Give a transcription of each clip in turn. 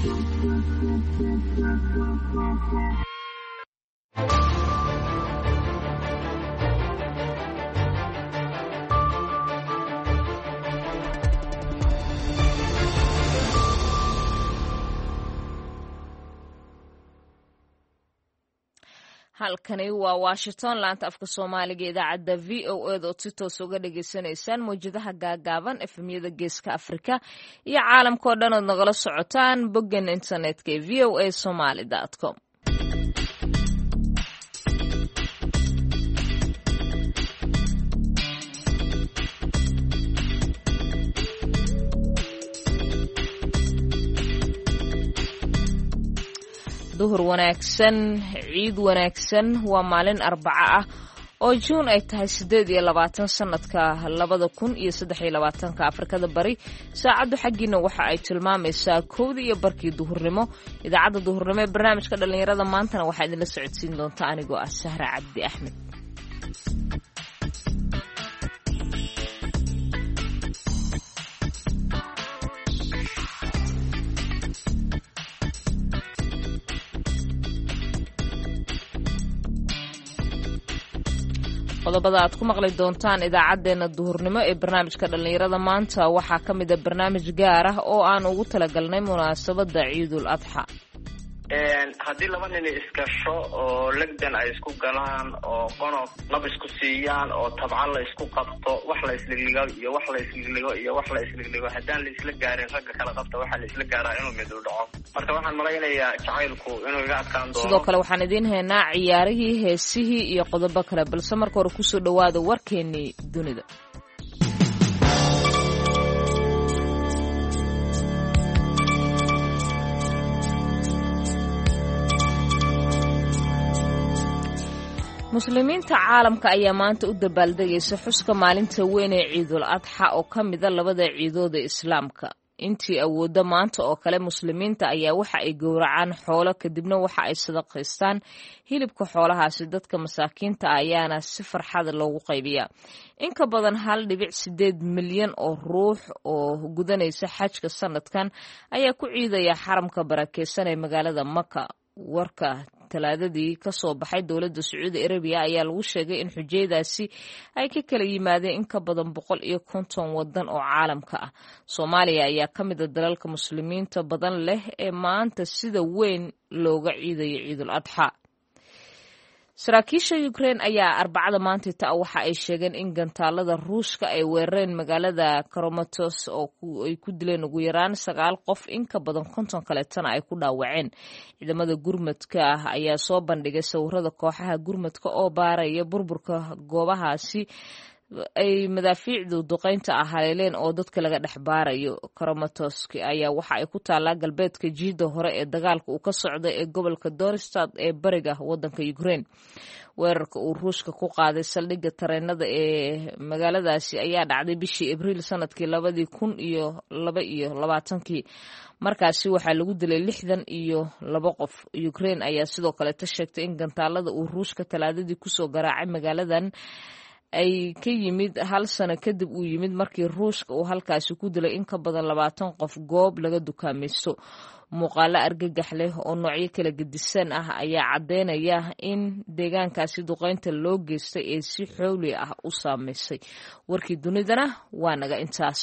halkani waa Washington laanta afka Soomaaliga idaacada VOA oo si toos uga dhageysanaysaan mowjadaha gaagaaban efemyada geeska Afrika iyo caalamka oo dhan oo nagala socotaan boggan internetka ee voasomali.com. duhur wanaagsan ciid wanaagsan waa maalin Arbaca ah oo Juun ay tahay 28 sanadka 2023 Afrikada Bari saacadu xaqiina waxa ay tilmaamaysaa 1:00 duhurnimo idaacada duhurnimo ee barnaamijka dhalinyarada maantana waxa idin la socodsiin doonta anigoo ah Sahra Cabdi Axmed. qodobada aad ku maqli doontaan idaacadeena duhurnimo ee barnaamijka dhalinyarada maanta waxaa ka mid ah barnaamij gaar ah oo aan ugu talagalnay munaasabada Ciidul Adha. haddii laba nin iskasho oo legdan ay isku galaan oo qonof lab isku siiyaan oo tabcan la isku qabto wax la isligligo iyo wax la isligligo haddaan la isla gaarin ragga kala qabta waxa la isla gaaraa inuu mid u dhaco marka waxaan malaynayaa jacaylku inuu iga adkaan doono. sidoo kale waxaan idiin haynaa ciyaarihii heesihii iyo qodobo kale balse marka hore kusoo dhawaada warkeenii dunida. muslimiinta caalamka ayaa maanta u dabaaldegaysa xuska maalinta weyn ee Ciidul Adha oo ka mid ah labada ciidood ee Islaamka. intii awoodda maanta oo kale muslimiinta ayaa waxa ay gowracaan xoolo kadibna waxa ay sadaqaystaan hilibka xoolahaasi dadka masaakiinta ayaana si farxad loogu qaybiyaa. in ka badan 1.8 milyan oo ruux oo gudanaysa xajka sanadkan ayaa ku ciidaya xaramka barakeysan ee magaalada Makka. warka talaadadii ka soo baxay dowladda Sacuudi Arabiya ayaa lagu sheegay in xujaydaasi ay ka kala yimaadeen in ka badan 150 wadan oo caalamka ah. Soomaaliya ayaa ka mid ah dalalka muslimiinta badan leh ee maanta sida weyn looga ciidayo Ciidul Adha. saraakiisha Ukraine ayaa Arbacada maanta waxa ay sheegeen in gantaalada Ruushka ay weerareen magaalada Kramatorsk oo ay ku dileen ugu yaraan 9 qof in ka badan 50 kaleetana ay ku dhaawaceen. ciidamada gurmadka ayaa soo bandhigay sawirada kooxaha gurmadka oo baaraya burburka goobahaasi ay madaafiicdu duqeynta haleeleen oo dadka laga dhex baarayo. Kramatorsk ayaa waxa ay ku taalaa galbeedka jiida hore ee dagaalka uu ka socday ee gobolka Donetsk ee bariga wadanka Ukraine. weerarka uu Ruushka ku qaaday saldhigga tareenada ee magaaladaasi ayaa dhacday bishii Abriil sanadkii 2022 markaasi waxaa lagu dilay 62 qof. Ukraine ayaa sidoo kale sheegtay in gantaalada uu Ruushka talaadadii kusoo garaacay magaaladan ay ka yimid hal sano kadib uu yimid markii Ruushka uu halkaasi ku dilay in ka badan 20 qof goob laga dukaamaysto. muuqaalo argagax leh oo noocyo kala gedisan ah ayaa cadeynaya in deegaankaasi duqeynta loo geystay ee si xowli ah u saameysay. warkii dunidana waa naga intaas.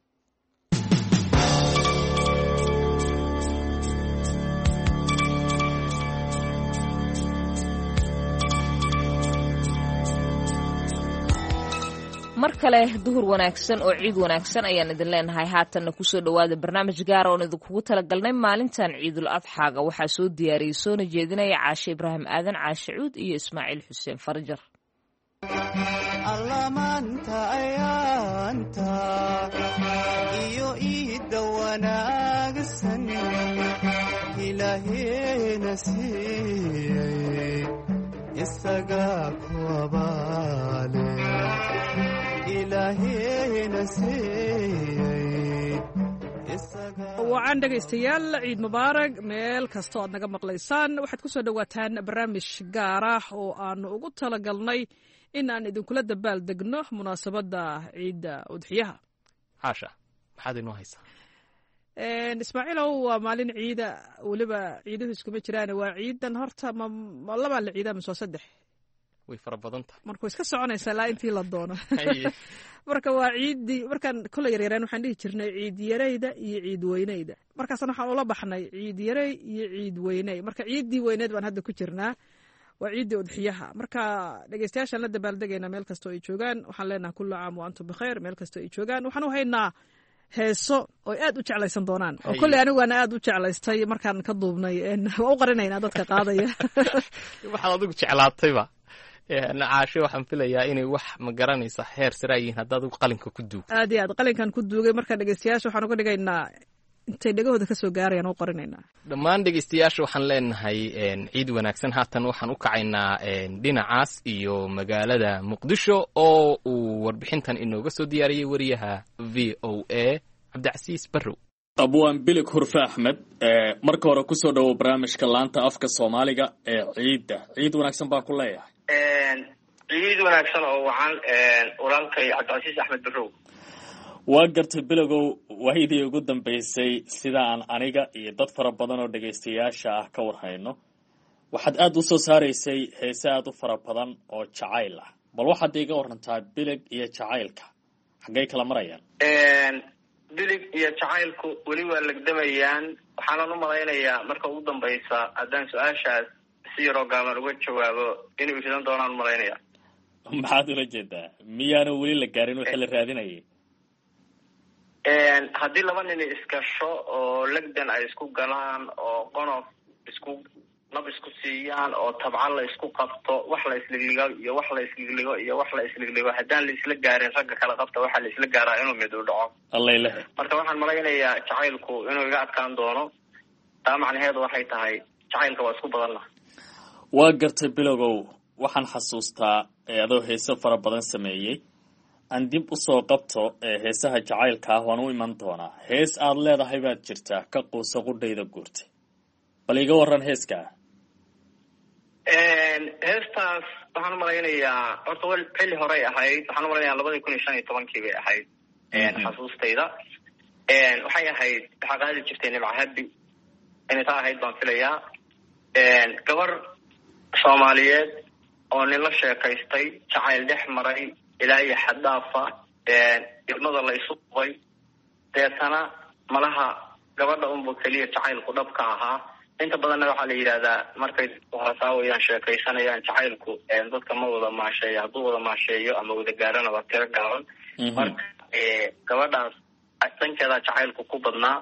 mar kale duhur wanaagsan oo ciid wanaagsan ayaan idin leenahay. haatanna kusoo dhawaada barnaamij gaar ah oo idinkugu talagalnay maalintan Ciidul Adha waxaa soo diyaariyay soona jeedinaya Caashe Ibraahim Aadan Caashe Cuud iyo Ismaaciil Xuseen Farjar. allamaanta ayaanta iyo iida wanaagsan ilaahayna siiyey isaga ku abaale wacan dhegaystayaal ciid mubaarag meel kastoo aad naga maqlaysaan waxaad ku soo dhowaataan barnaamij gaar ah oo aanu ugu talagalnay in aan idinkula dabaal degno munaasabadda ciidda udxiyaha. caasha maxaad inoo haysaa? ismaaciilow waa maalin ciida weliba ciiduhu iskuma jiraan waa ciidan horta ma labaa la ciidaa mise waa 3 way fara badan tahay marka way iska soconaysaa ilaa intii la doono marka waa ciiddii markaan kole yaryareen waxaan dhihi jirnay ciid yarayda iyo ciid weynayda markaasna waxaan ula baxnay ciid yaray iyo ciid weynay marka ciiddii weyneyd baan hadda ku jirnaa waa ciiddii udxiyaha marka dhegeystayaashaan la dabaaldegaynaa meel kastoo ay joogaan waxaan leenahay kullu caam wa antum bikhayr meel kastoo ay joogaan waxaan u haynaa heeso oo aad u jeclaysan doonaan oo kolley aniguana aad u jeclaystay markaan ka duubnay waa u qarinaynaa dadka qaadaya waxaad adigu jeclaatayba nacaashe waxaan filayaa inay wax ma garanaysa heer sare yihiin haddaad adigu qalinka ku duug aad iyo aad qalinkan ku duugay marka dhegeystayaasha waxaan uga dhigaynaa intay dhegahooda ka soo gaarayaan u qarinaynaa dhammaan dhegeystayaasha waxaan leenahay ciid wanaagsan haatan waxaan u kacaynaa dhinacaas iyo magaalada muqdisho oo uu warbixintan inooga soo diyaariyey wariyaha v o a cabdicasiis barrow abwaan bilig hurfe axmed marka hore kusoo dhawow barnaamijka laanta afka soomaaliga ee ciidda ciid wanaagsan baan ku leeyahay ciid wanaagsan oo wacan walaalkay cabdicasiis axmed barrow waa gartay bilogow waayadii ugu dambaysay sida aan aniga iyo dad fara badan oo dhegaystayaasha ah ka warhayno waxaad aad u soo saaraysay heese aad u fara badan oo jacayl ah bal waxaad iga warantaa bilig iyo jacaylka xaggay kala marayaan bilig iyo jacaylku weli waa legdamayaan waxaanan u malaynayaa marka ugu dambaysa haddaan su-aashaas si yaroo gaaban uga jawaabo inay ujeedan doonaan u malaynaya maxaad ula jeedaa miyaana weli la gaarin wixii la raadinayay haddii laba nin iskasho oo legdan ay isku galaan oo qonof nab isku siiyaan oo tabcan la isku qabto wax la isligligo iyo wax la isligligo iyo wax la isligligo haddaan la isla gaarin ragga kala qabta waxaa la isla gaaraa inuu mid u dhaco allayleh marka waxaan malaynayaa jacaylku inuu iga adkaan doono taa macnaheedu waxay tahay jacaylka waa isku badanna waa gartay bilogow waxaan xasuustaa adoo heese fara badan sameeyey aan dib u soo qabto heesaha jacaylka ah waan u iman doonaa hees aad leedahay baad jirtaa ka quusa qudhayda guurtay bal iga waran heeskaa heestaas waxaan umalaynayaa horta xilli horey ahayd waxaan umalaynaya 2015 bay ahayd xasuustayda waxay ahayd waxaa qaadi jirtay nimcahabi inay taa ahayd baan filayaa gabar soomaaliyeed oo nin la sheekaystay jacayl dhex maray ilaa iyo xaddaafa ilmada la isu qubay deetana malaha gabadha unba keliya jacaylku dhabka ahaa inta badanna waxaa la yidhahdaa markay haasaawayaan sheekaysanayaan jacaylku dadka ma wada maasheeyo hadduu wada maasheeyo ama wada gaarana waa tiro gaaban marka gabadhaas dhankeedaa jacaylku ku badnaa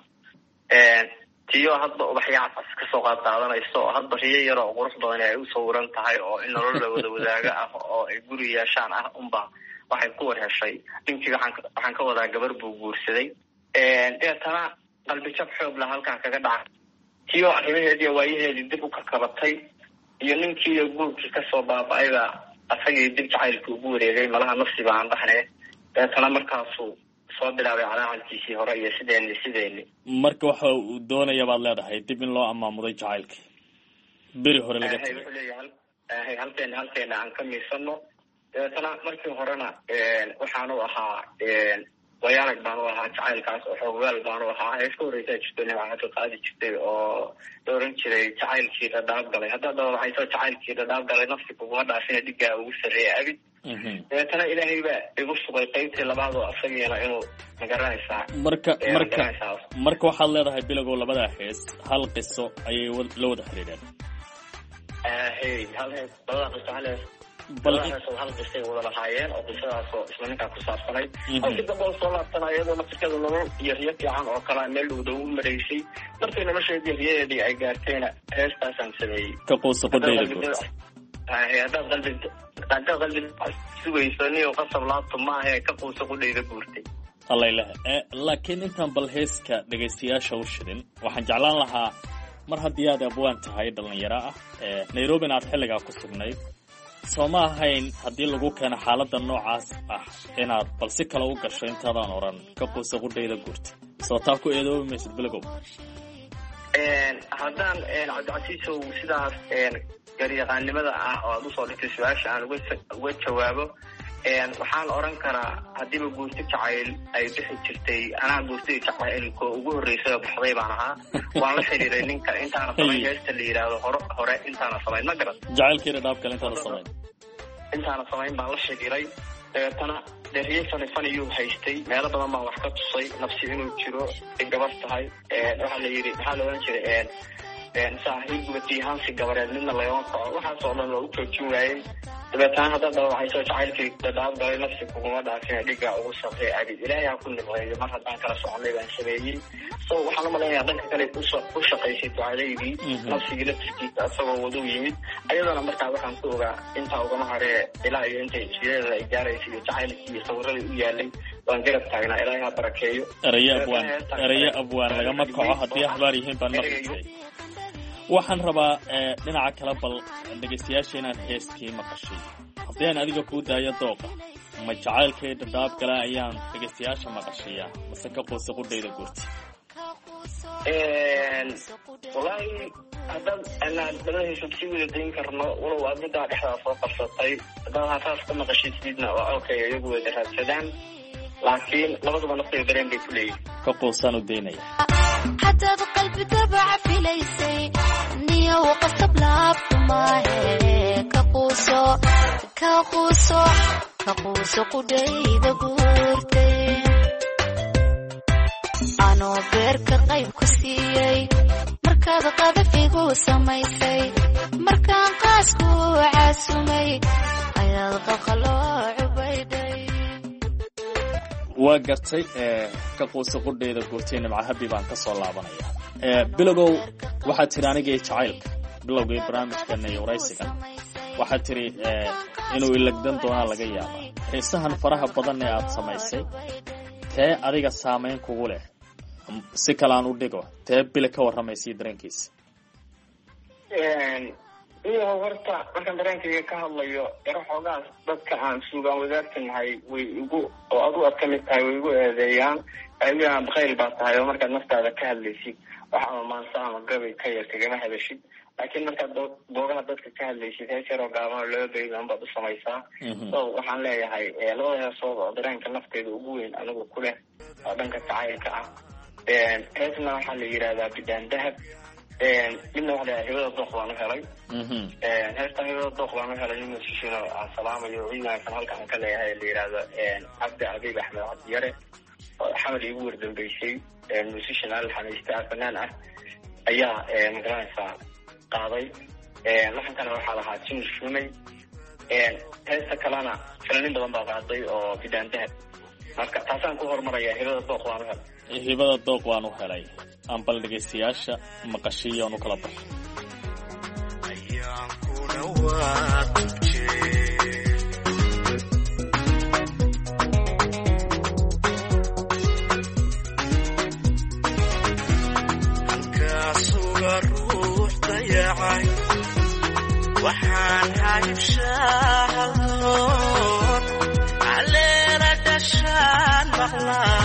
tiyo hadba ubaxyaacas kasoo qaadqaadanayso oo hadba riyo yar oo qurux badan ay u sawiran tahay oo in nolol la wada wadaaga ah oo ay guri yeeshaan ah unba waxay ku war heshay ninkii waxaan ka wadaa gabar buu guursaday deetana qalbijab xoog la halkaa kaga dhacay tiyo arrimaheedii waayaheedii dib u kakabatay iyo ninkiiyo guurkii kasoo baaba-ayba asagii dib jacaylka ugu wareegay malaha nafsi baan dhahne deetana markaasuu soo bilaabay calaacantiisii hore iyo sideeni marka waxa uu doonaya baad leedahay dib in loo amaamuday jacaylkii beri hore laga tagay wuxuu leeyahay halkeena aan ka miisano deetana markii horena waxaanu ahaa wayaarag baanu ahaa jacaylkaas oo xooggaal baanu ahaa hees ka horreysaa jirto nimcahadu qaadi jirtay oo la oran jiray jacaylkii dhadhaab galay haddaad dhawaxayso jacaylkii dhadhaab galay nafsi kuguma dhaafina dhigaa ugu sarreeya abid deetana ilaahay baa igu sugay qaybtii labaad oo asagiina inuu magaranaysaa marka waxaad leedahay bilogow labadaa hees hal qiso ayay la wada xiriireen hal hees labada qiso hal hees balaaasoo hal qisay wada lahaayeen oo qisadaasoo isla ninkaa ku saabsanayd halkii dambe oo soo laabtana iyadoo naftirkeeda nolol iyo riyo fiican oo kalea meel dhowda u maraysay markay nolosheedii riyadeedii ay gaartayna heestaasaan sameeyey ka quusa qudhayda guurtay haddaad qalbi sugayso niyo qasab laabto maahae ka quusa qudhayda guurtay allayleh laakiin intaan bal heeska dhegaystayaasha u shidin waxaan jeclaan lahaa mar haddii aad abwaan tahay dhalinyaro ah nairobina aad xilligaa ku sugnayd soo ma ahayn haddii lagu keeno xaaladda noocaas ah inaad bal si kale u gasho intaadaan oran ka quusa qudhayda guurtay soo taa ku eedoobi maysid bilogow haddaan cabdicasiisow sidaas garyaqaannimada ah oo aad usoo dhigtay su-aasha aan uga jawaabo waxaan oran karaa hadiiba guurti jacayl ay bixi jirtay anaa guurtida jacaylka ugu horreysay oo baxday baan ahaa waan la xiriiray ninka intaana samayn heesta la yidhaahdo hore intaana samayn ma garan jacaylkeeda dhaab kale intaana samayn baan la xiriiray dabeetana deriye faniyuu haystay meelo badan baan wax ka tusay nafsi inuu jiro ay gabar tahay waxaa la yidhi maxaa la ohan jiray saaxiibgubati hansi gabareed midna lagama kaco waxaasoo dhan waa u joojin waayey dabeetana hadda dhaawacayso jacaylkii dhadhaab galay nafsi kuguma dhaafin dhiga ugu sabray abid ilaahay ha ku nimceeyo mar haddaan kala soconay baan sameeyey so waxaan umalaynaya dhanka kale u shaqaysay ducadaydii nafsigii laftirkiisa isagoo waduu yimid ayadana markaa waxaan ku ogaa intaa ugama haree ilaa iyo intay jireeda ay gaaraysa iyo jacaylkii iyo sawiradii u yaalay waan garab taagnaa ilaahay ha barakeeyo erayo abwaan lagama kaco haddii ahbaar yihiin baan maqlay waxaan rabaa dhinaca kale bal dhegaystayaasha inaan heeskii maqashay haddii aan adiga kuu daayo dooqa ma jacaylkay dhadhaab gala ayaan dhegaystayaasha maqashayaa mase ka quusa qudhayda guurti wallaahi haddaad anaan dabadahaysa sii wada dayn karno walow aad middaa dhexdaa soo qabsatay haddaad haasaas ka maqashid sidna waa okay iyagu wada raadsadaan laakiin labaduba naftay dareen bay ku leeyihin ka quusaan u daynaya حتى بقلبي تبع في ليسي نية وقصب لابط معي كقوسو قديد قورتي أنا بيرك قيب كسيي مركاد قذفيقو سميسي مركان قاسكو عاسمي أيضا قلو عبيدي waa gartay ka quusa qudhayda guurtayna macahabi baan ka soo laabanaya bilowgow waxaad tiri anigay jacaylka bilowgay barnaamijkan iyo waraysigan waxaad tiri inuu ilagdan doonaa laga yaabaa xiisahan faraha badan ee aad samaysay tee adiga saamayn kugu leh si kale aan u dhigo tee bile ka warramaysay dareenkiisa iyo horta markaan dareenkayga ka hadlayo yaro xoogaas dadka aan suugaan wadaagtanahay way igu oo adu aad ka mid tahay way igu eedeeyaan ayaan bakayl baa tahay oo markaad naftaada ka hadlaysid wax ama maansa ama gabay ka yar kagama hadashid laakiin markaad googaha dadka ka hadlaysid hees yaroo gaaban laba baydan baad u samaysaa so waxaan leeyahay labada heesood oo dareenka nafteeda ugu weyn anigu ku leh oo dhanka jacaylka ah heesna waxaa la yidhahdaa bidaan dahab midna waxa la hibada dooq baan u helay heesta hibada dooq baan u helay nin musishiin oo aan salaamayo ciidankan halkaan ka leeyahay la yidhaahdo cabdi abiib axmed cabdiyare oo xamal iigu wardambeysay musishin alxanaysta fanaan ah ayaa magaranaysaa qaaday laxankana waxaa lahaa jimmy shumay heesta kalena fanaaniin badan baa qaaday oo bidaan dahab marka taasaan ku horumaraya hibada dooq baan u helay hibada dooq waan u helay aan bal dhegaystayaasha maqashiyo aan u kala baxo ayaankuna waa tujee halkaasuga ruux dayacay waxaan hayibshaahadoon caleena dhashaan maqlaa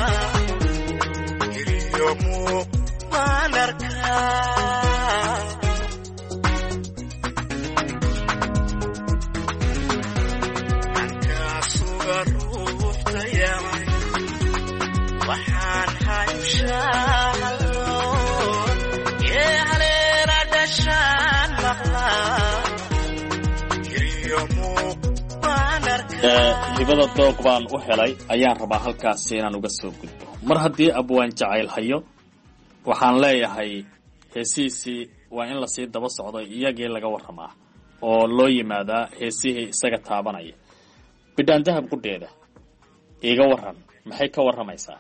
ankaasuga ruux dayacay waxaan hayibshaahadoon yee haleena dhashaan maqlaa hiriyo muuqbaan arkaa hibada dooq baan u helay ayaan rabaa halkaasi inaan uga soo gudbo mar haddii abwaan jacayl hayo waxaan leeyahay heesihiisii waa in lasii daba socdo iyagii laga warramaa oo loo yimaadaa heesihii isaga taabanaya bidhaan dahab qudheeda iiga warran maxay ka warramaysaa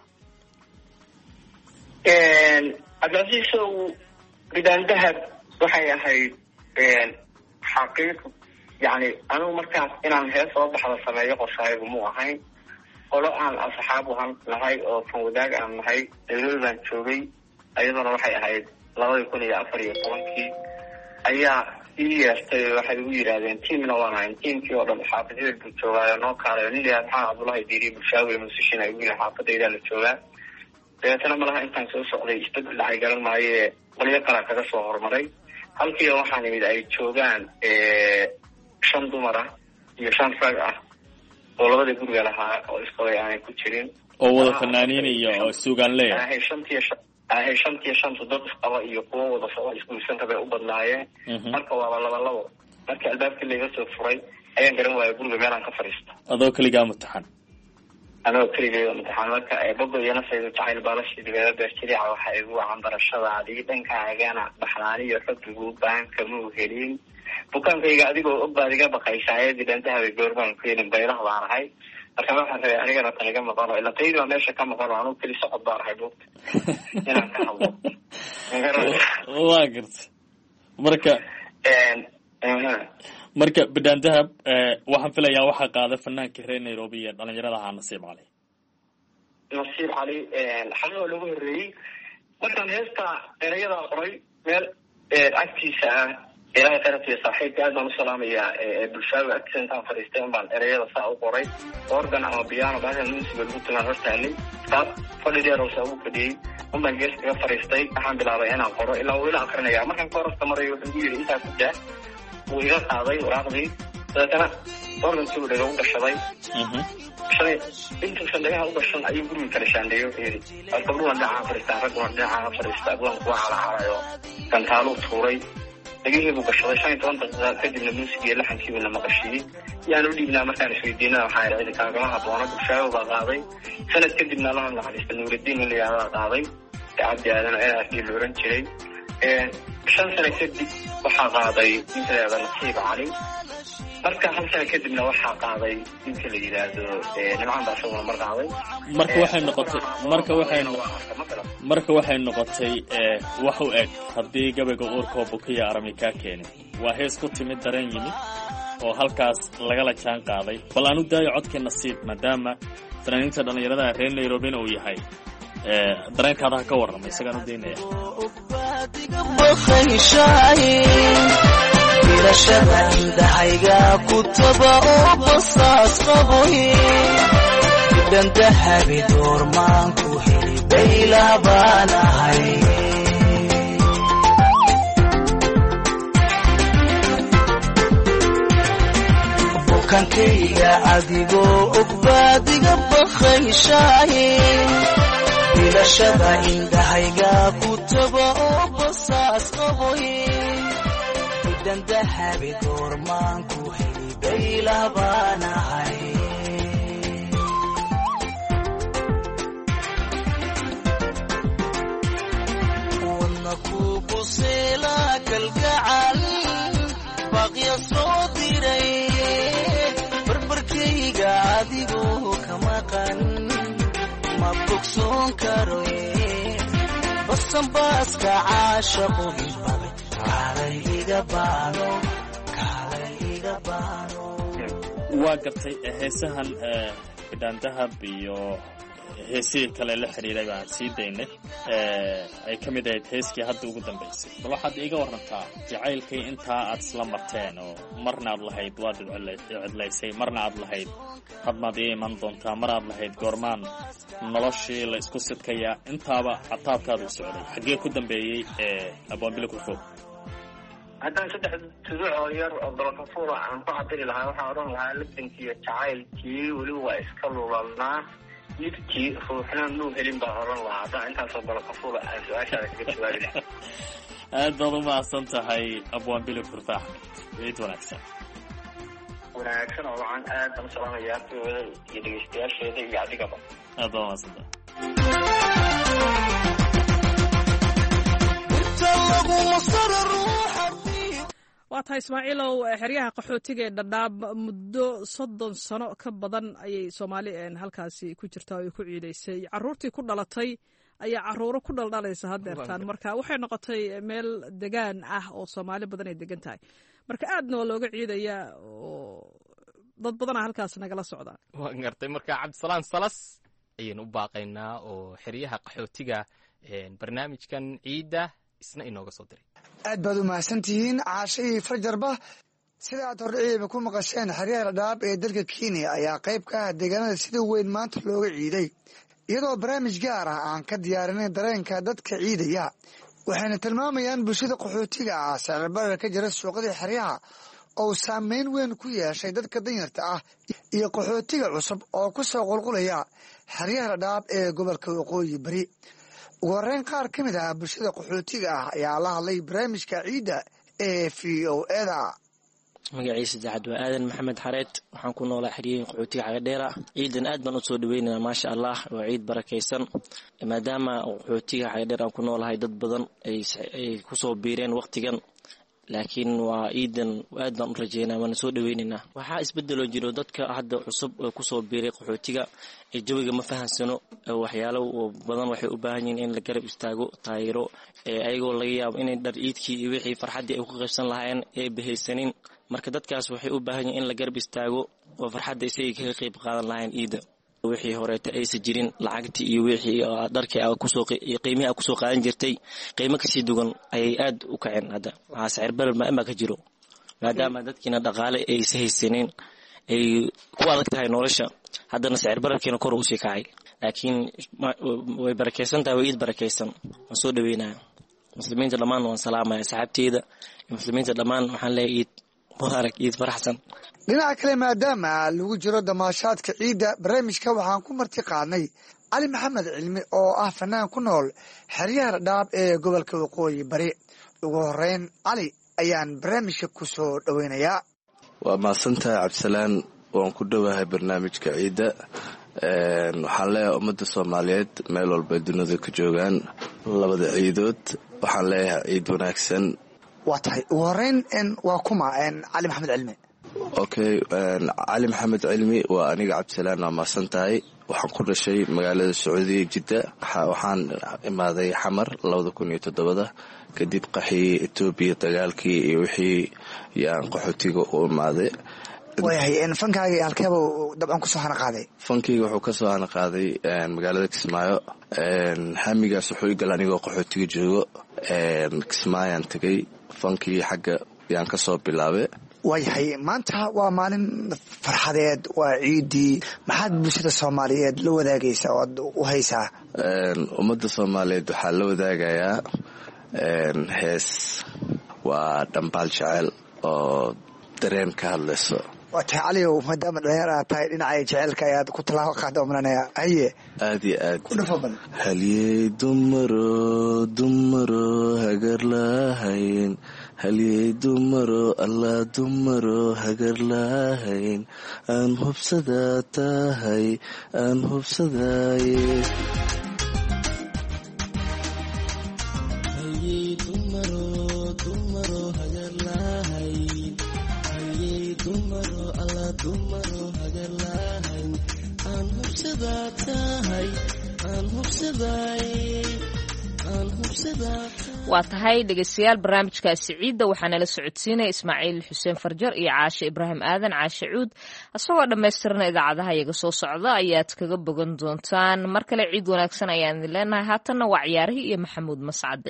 cabdilcasiisow bidhaan dahab waxay ahayd xaqiiq yani anigu markaas inaan hees soo baxda sameeyo qorshahaygu mu ahayn qolo aan asxaab uhan nahay oo fan wadaag aan nahay dawlad baan joogay ayaduna waxay ahayd 2014 ayaa ii yeertay waxay ugu yidhaahdeen tiimna waan ahayn tiimkii oo dhan xaafadada buu joogaayo noo kaalayo nin liyaa maxaa cabdullahi diiriye bulshaawe musishin ay ugu yihin xaafadaydaa la joogaa dabeetana malaha intaan soo socday isbedel dhacay garan maaye qolyo kalaa kaga soo horumaray halkiiba waxaan imid ay joogaan 5 dumar ah iyo 5 rag ah oo labada guriga lahaa oo isqabay aanay ku jirin oo wada fanaaniin iyo oo suugaan leeyahay ahay shantiyo shantu dad isqaba iyo kuwo wada socda isguursan rabay u badnaayeen marka waaba labo marka albaabkii layga soo furay ayaan garan waaya guriga meelaan ka fadhiista adoo keligaa mutaxan anoo keligay mutaxan marka bogo iyo nafaydu jacayl baalashii dibeeda beerjiriica waxa igu wacan barashadaadii dhankaagana baxnaaniyo xubbigu baanka muu helin bukaankayga adigoo og baad iga baqaysaa dibentahabay goormaan keenin baylah baan ahay marka waxaan rabay anigana tan iga maqano ila taydi waa meesha ka maqano anuu keli socod baan ahay buugta inaan ka hadlo waa garta marka bidhaan dahab waxaan filayaa waxaa qaaday fanaankii reer Nairobi iyo dhalinyarada ahaa Nasiib Cali xaloo lagu horeeyey markaan heesta erayada qoray meel agtiisa ah ilaahay qarabtiisa saaxiibka aad baan u salaamayaa bulshada agtiisa intaan fadhiistay baan erayada saa u qoray organ ama piano baahan musiga lagu tuman hortaalay taas fadhideer oo soo fadhiyay baan geeska fadhiistay waxaan bilaabay inaan qoro ilaa uu ila akhrinayaa markaan korasta maray wuxuu yiri intaa ku daa wuu iga qaaday waraaqdii dadana organkii uu dhaga u gashaday intuusan dhagaha u gashan ayuu guriga kala shaandheeyo yiri gabdhuhu dhinaca fadhiistaan ragguna dhinaca fadhiista agoon kuwa calaacalayo kantaaluu tuuray dhagihii buu gashaday 15 daqiiqo kadibna muusigii laxankii na maqashiyey yaan u dhiibnaa markaan isweydiinay waxaa yidhi kaagama habboona bulshaago baa qaaday sanad kadibna allaha naxariista nuuraddiin in la yidhahdaa qaaday cabdi aadan aadkii la oran jiray 5 sano kadib waxaa qaaday ninka la yidhahdo Nasiib Cali marka 5 sano kadibna waxaa qaaday ninka la yidhaahdo nimcaan baa isaguna mar qaaday marka waxay noqotay wax u eg haddii gabayga uurkoo bukiya arami kaa keenin waa hees ku timid dareen yimid oo halkaas lagala jaan qaaday bal aan u daayo codkii Nasiib maadaama fanaaniinta dhalinyarada reer Nairobina uu yahay dareenkaada ha ka warramay isagaan u daynaya filashada indhahayga ku taba oo basaas qaboy bidhaan dahabi doormaan ku heli baylah baan ahay bukankayga adigoo og baad iga baqayshaay filashada indhahayga ku taba oo basaas qaboy bidhaan dahabi doormaan ku heli baylah baan ahay wadna ku buseela kalgacal baaqya soo diray barbarkayga adigoo ka maqan ma bogsoon karo basanbaaska caashaqu ibabay waa gartay heesahan bidhaan dahab iyo heesihii kale la xiriiray baan sii daynay ay ka mid ahayd heeskii hadda ugu dambaysay bal waxaad iiga warantaa jacaylkii intaa aad isla marteen oo marna aad lahayd waad cidlaysay marna aad lahayd hadmaad ii iman doontaa mar aad lahayd goormaan noloshii la isku sidkayaa intaaba cataabkaadu socday xaggee ku dambeeyey abwaanbili kurfoog haddaan 3 tuduc oo yar oo balkafuura aan ku cabiri lahaa waxaa odhan lahaa labdankiiyo jacaylkii weliba waa iska lulalnaa yidkii ruuxna nuu helin baa odhan lahaa haddaan intaasoo balkafuura aan su-aashaada kaga jawaabi lahaa aad baad u mahadsan tahay abwaanbili kurfa axmed ciid wanaagsan oo wacan aad baan u salaamayaa artooda iyo dhegeystayaasheeda iyo adigaba aad baa mahadsantahay waa tahay ismaaciilow xeryaha qaxootiga ee dhadhaab muddo 30 sano ka badan ayay soomaali halkaasi ku jirtaa oo ku ciidaysay caruurtii ku dhalatay ayaa caruuro ku dhaldhalaysa haddeertaan marka waxay noqotay meel degaan ah oo soomaali badan ay degan tahay marka aadna waa looga ciidayaa oo dad badana halkaas nagala socdaan waa gartay marka cabdisalaan salas ayaynu u baaqaynaa oo xeryaha qaxootiga barnaamijkan ciidda isna inooga soo diray aad baad u mahadsantihiin caashihii fajarba sida aad hordhiciiba ku maqasheen xeryaha dhadhaab ee dalka kenya ayaa qayb ka ah deegaanada sida weyn maanta looga ciiday iyadoo barnaamij gaar ah aan ka diyaarinay dareenka dadka ciidaya waxayna tilmaamayaan bulshada qaxootiga ah sicirbarar ka jira suuqadii xeryaha oo saameyn weyn ku yeeshay dadka danyarta ah iyo qaxootiga cusub oo ku soo qulqulaya xeryaha dhadhaab ee gobolka waqooyi bari. ugu horeyn qaar ka mid ah bulshada qaxootiga ah ayaa la hadlay barnaamijka ciidda ee v o eda. magaciisa saddexaad waa aadan maxamed xareed, waxaan ku noolaa xeriyooyin qaxootiga xagadheera. ciidan aad baan usoo dhaweynana maasha allah, waa ciid barakaysan maadaama qaxootiga xagadheer aan ku noolahay dad badan ay kusoo biireen waqtigan, laakiin waa ciidan aad baan u rajeynaa, waana soo dhaweynaynaa. waxaa isbedeloo jiro dadka hadda cusub oo kusoo biiray qaxootiga ee jawiga ma fahansano, waxyaalo badan waxay u baahan yihiin in la garab istaago, taayiro, ayagoo laga yaabo inay dhar ciidkii iyo wixii farxaddii ay ku qaybsan lahaayeen ee bahaysanin. marka dadkaas waxay u baahan yihiin in la garab istaago oo farxadda isagay kaga qayb qaadan lahayn ciida. wixii horeeta aysa jirin lacagtii iyo wixii dharkii qiimihii kusoo qaadan jirtay qiimo kasii dugan ayay aad u kaceen. hadda waxaa sicir barar maamaa ka jiro, maadaama dadkiina dhaqaale aysa haysanin, ay ku adag tahay nolosha. haddana sicir bararkiina kor usii kacay, laakiin way barakaysan tahay, way ciid barakaysan. waan soo dhaweynaya muslimiinta dhammaan, waan salaamaya asxaabteyda iyo muslimiinta dhammaan, waxaan leeyahay ciid mubaarak, ciid faraxsan. dhinaca kale maadaama lagu jiro damaashaadka ciidda, barnaamijka waxaan ku marti qaadnay cali maxamed cilmi oo ah fanaan ku nool xeryaha dhadhaab ee gobolka waqooyi bari. ugu horeyn cali ayaan barnaamijka ku soo dhaweynayaa. waa mahadsantahay cabdisalaan, waan ku dhowahay barnaamijka ciidda. waxaan leeyahay ummadda soomaaliyeed meel walba dunida ka joogaan labada ciidood, waxaan leeyahay ciid wanaagsan. waa tahay ugu horeyn waa kuma cali maxamed cilmi? okay, cali maxamed cilmi waa aniga cabdisalaan, waa mahadsan tahay. waxaan ku dhashay magaalada sacuudiya jidda, waxaan imaaday xamar 2007 kadib qaxii etoobiya dagaalkii iyo wixii yaan qaxootiga u imaaday. waayahay fankaaga halkeeba dabcan kusoo hana qaaday? fankayga wuxuu kasoo hana qaaday magaalada kismaayo. hamigaas wuxuu igal anigoo qaxootiga joogo, kismaayaan tegay, fankii xagga yaan kasoo bilaabay. waayahay maanta waa maalin farxadeed, waa ciidii, maxaad bulshada soomaaliyeed la wadaagaysaa oo aad u haysaa? ummadda soomaaliyeed waxaa la wadaagayaa hees, waa dhambaal jecel oo dareen ka hadlayso. waa tahay caliow, maadaama dhalinyar aad tahay dhinacay jecelka ayaad ku tallaabo qaada umranaya. haye aad iyo aad ku dhafo badan. halyey dumaro hagar lahayn, halyey dumaro allaa dumaro hagar lahayn, aan hubsadaa tahay aan hubsadaaye. waa tahay dhegeystayaal, barnaamijkaasi ciidda waxaa nala socodsiinaya ismaaciil xuseen farjar iyo caashe ibraahim aadan caashe cuud. isagoo dhammaystirana idaacadaha iyaga soo socda ayaad kaga bogan doontaan. mar kale ciid wanaagsan ayaan idin leenahay. haatanna waa ciyaarihii iyo maxamuud mascade.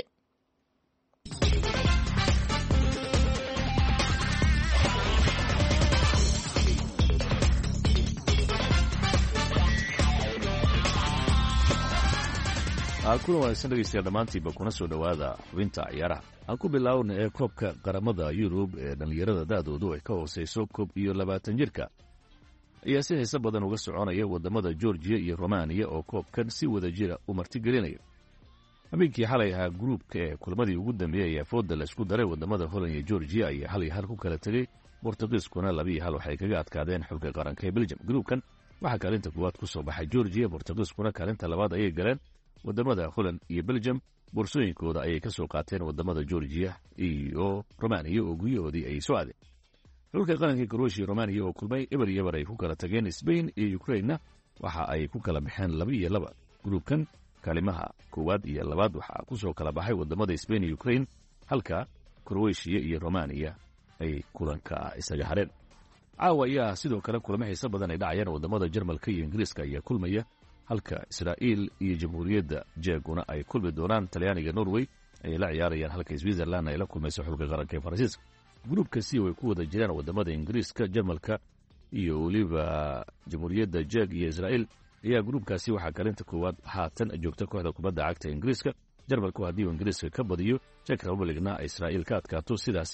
kuna wanaagsan dhegeystayaal dhammaantiinba kuna soo dhowaada xubinta ciyaaraha. aan ku bilaawna ee koobka qaramada yurub ee dhallinyarada da'doodu ay ka hoosayso 21 jirka ayaa si xiise badan uga soconaya waddamada georgiya iyo romaniya oo koobkan si wada jira u martigelinaya. habeenkii xalay ahaa gruubka ee kulmadii ugu dambeeyey ayaa fooda la isku daray waddamada holand iyo georgiya ayaa 1-1 ku kala tegey. bortugiiskuna 2-1 waxay kaga adkaadeen xulka qaranka ee beljam. gruubkan waxaa kaalinta koowaad ku soo baxay georgiya, bortugiiskuna kaalinta labaad ayay galeen. waddamada holand iyo beljam boorsooyinkooda ayay ka soo qaateen waddamada georgiya iyo romaniya oo guryahoodii ay soo aadeen. xulka qaranka kroatia iyo romaniya oo kulmay eber iyo eber ay ku kala tageen. sbain iyo ukrainna waxa ay ku kala baxeen 2-2. gruubkan kaalimaha koowaad iyo labaad waxaa ku soo kala baxay waddamada sbain iyo ukrain, halka kroatia iyo romaniya ay kulanka isaga hareen. caawa ayaa sidoo kale kulamo xiise badan ay dhacayaan. waddamada jarmalka iyo ingiriiska ayaa kulmaya, halka israa'iil iyo jamhuuriyadda jeeguna ay kulmi doonaan. talyaaniga norway ayay la ciyaarayaan, halka switzerland ay la kulmayso xulka qaranka ee faransiiska. gruubka si way ku wada jiraan waddamada ingiriiska, jarmalka iyo weliba jamhuuriyadda jeeg iyo israa'iil ayaa gruubkaasi waxaa kaalinta koowaad haatan joogta kooxda kubadda cagta ingiriiska. jarmalku haddii uu ingiriiska ka badiyo, jek republicna israa'iil ka adkaato, sidaasi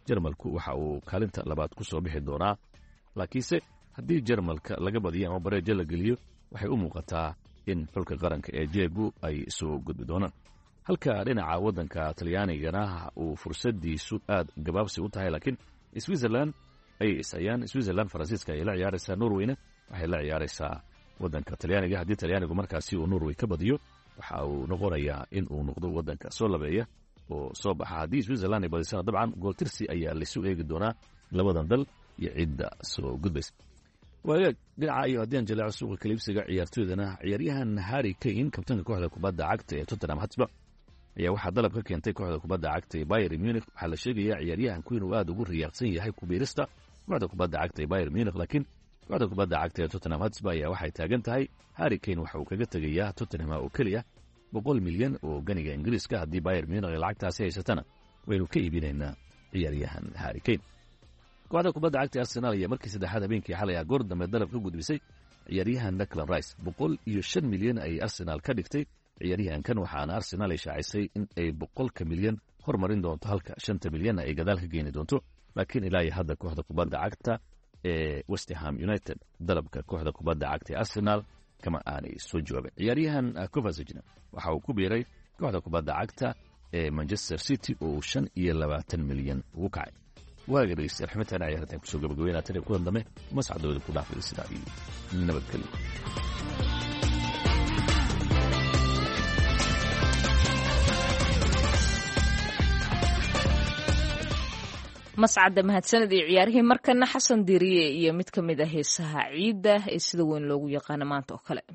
jarmalku waxa uu kaalinta labaad ku soo bixi doonaa laakiinse haddii jarmalka laga badiyo ama bareejo la geliyo waxay u muuqataa in xulka qaranka ee jeegu ay soo gudbi doonaan halka dhinaca waddanka talyaanigana uu fursadiisu aad gabaabsi u tahay laakiin switzerland ayay ishayaan switzerland faransiiska ayay la ciyaaraysaa norweyna waxay la ciyaaraysaa waddanka talyaaniga haddii talyaanigu markaasi uu norway ka badiyo waxa uu noqonayaa in uu noqdo waddanka soo labeeya oo soo baxa haddii switzerland ay badisana dabcan gooltirsi ayaa laysu eegi doonaa labadan dal iyo cidda soo gudbaysa waagaag dhinaca iyo haddii aan jaleeco suuqa kaliibsiga ciyaartooydana ciyaaryahan harry kane kabtanka kooxda kubadda cagta ee tottenham hotspur ayaa waxaa dalab ka keentay kooxda kubadda cagta ee Bayern Munich waxaa la sheegayaa ciyaaryahanku inuu aad ugu riyaaqsan yahay kubiirista kooxda kubadda cagta ee Bayern Munich laakiin kooxda kubadda cagta ee Tottenham Hotspur ayaa waxay taagan tahay Harry Kane waxa uu kaga tegayaa Tottenham oo kaliya 100 milyan oo ganiga Ingiriiska haddii Bayern Munich lacagtaasi haysatana waynu ka iibinaynaa ciyaaryahan Harry Kane kooxda kubadda cagta Arsenal ayaa markii saddexaad habeenkii xalay goor dambe dalab ka gudbisay ciyaaryahan Declan Rice 105 milyan ay Arsenal ka dhigtay ciyaaryahankan waxaana Arsenal ay shaacisay in ay 100 milyan hormarin doonto halka 5 milyan ay gadaal ka geeni doonto laakiin ilaa hadda kooxda kubadda cagta ee West Ham United dalabka kooxda kubadda cagta ee Arsenal kama aanay soo jawaabin ciyaaryahan Kovacic waxa uu ku biiray kooxda kubadda cagta ee Manchester City oo 25 milyan ugu kacay waagariis raxmatan ciyaartan kusoo gabagabeynaa tan kulan dambe mas'adooda ku dhaafay sida ay nabadgelyo mascadda mahadsanid iyo ciyaarihii markana xasan diiriye iyo mid ka mid ah heesaha ciidda ee sida weyn loogu yaqaano maanta oo kale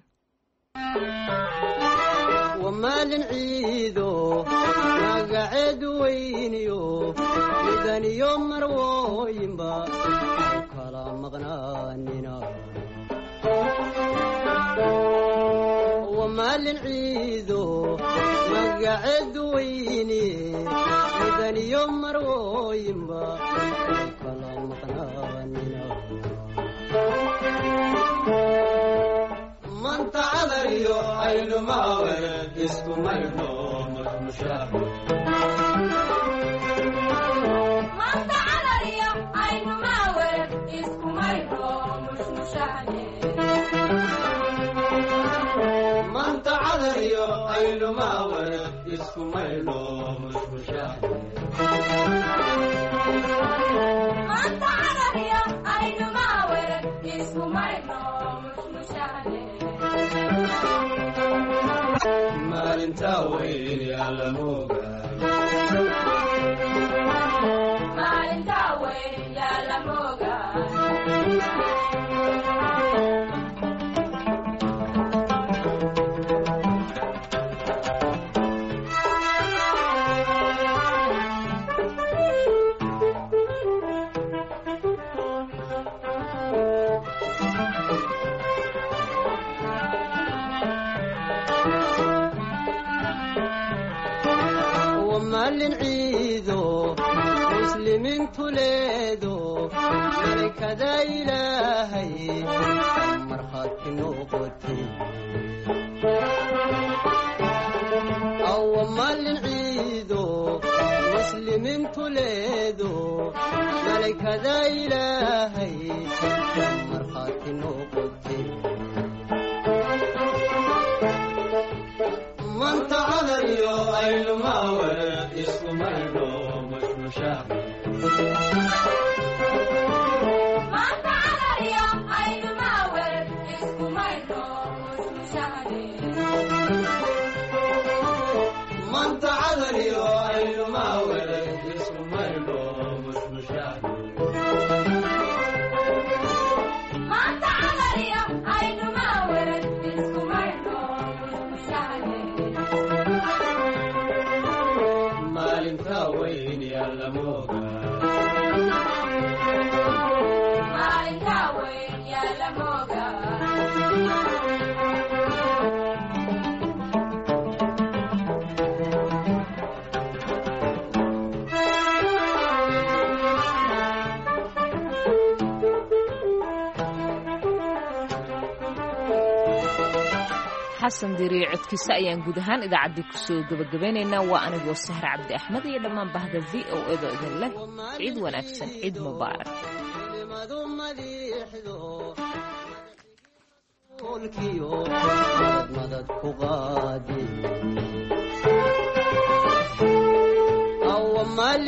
ومالن عيدو magaceed weyniyo midan iyo marwooyinba kala maqnaanina ومالن عيدو magaceed weyni midan iyo marwooyinba kala maqnaanina manta adariyo aynu maawad isku mayno mushmushah manta adariyo aynu maawad isku mayno mushmushah manta adariyo aynu maawad isku mayno mushmushah manta adariyo aynu maawad isku mayno maalinta weyn yaa la moogaa maalinta weyn yaa la moogaa maalin ciido muslimiintu leedo malakada ilaahay markhaati noqotay awa maalin ciido muslimiintu leedo malakada ilaahay markhaati noqotay manta adariyo aynu maawad isku mayno mushmushah manta adariyo aynu maawad isku mayno mushmushah manta adariyo aynu maawad isku mayno mushmushah manta adariyo aynu maawad isku mayno maalinta weyn yaa la moogaa maalinta weyn yaa la moogaa xasan diriye codkiisa ayaan guud ahaan idaacaddii kusoo gabagabeynaynaa. waa anigoo sahre cabdi axmed iyo dhammaan bahda v o edo idin leh ciid wanaagsan, ciid mubaarak. madad ku qaadi